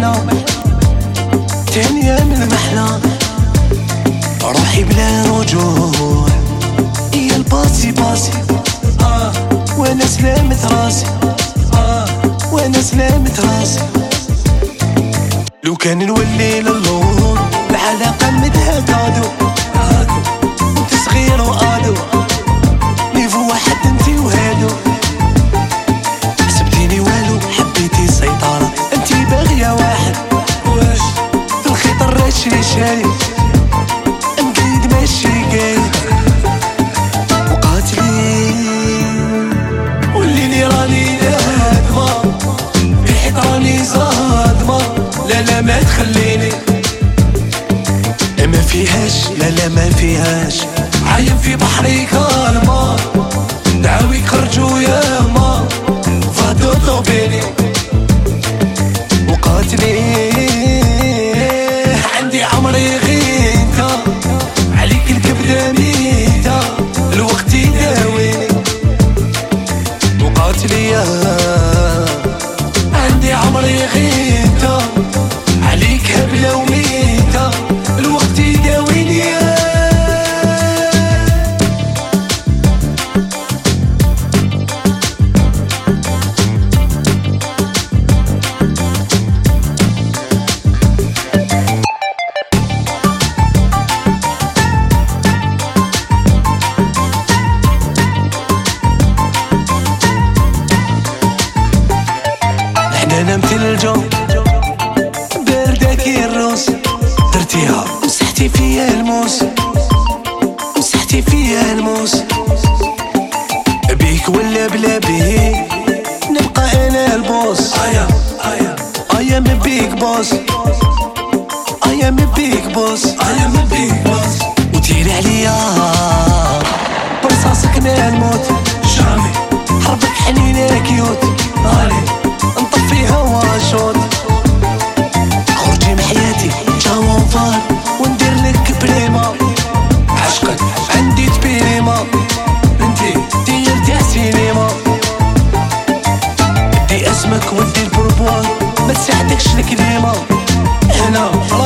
المحلى تانية من المحلى روحي بلا رجوع هي الباسي باسي وانا سلامة راسي وانا سلامة راسي لو كان نولي للور العلاقة مدها كادو انت صغير وآدو نيفو واحد انتي وهادو حسبتيني والو حبيتي سيطرة انتي باغية واحد واش في الخيط الراشي شاري مقيد ماشي قايد وقاتلي والليلي راني نادمة في حيط راني صادمة لا ما تخليني ما فيهاش لا ما فيهاش عايم في بحري كالما دعاوي خرجوا يا ما فادو طوبيني وقاتلي عندي عمري غينتا عليك الكبدة ميتا الوقت يداويني وقاتلي عندي عمري غينتا عليك هبلة وميتا الوقت يداويني احنا مثل الجو باردة كي الروس درتيها مسحتي فيا الموس مسحتي فيا الموس بيك ولا بلا بيك نبقى انا البوس ايا من بيك بوس ايا من بيك بوس ايا من بيك بوس وتيري عليا برصاصك ما الموت جامي حربك حنينة كيوت نطفيها واشوط خرجي من حياتي جاوانفال وندير لك بريمة عشقك عندي تبيريمة انتي دير تاع سينما بدي اسمك ودي البربوان ما تساعدكش الكلمة هنا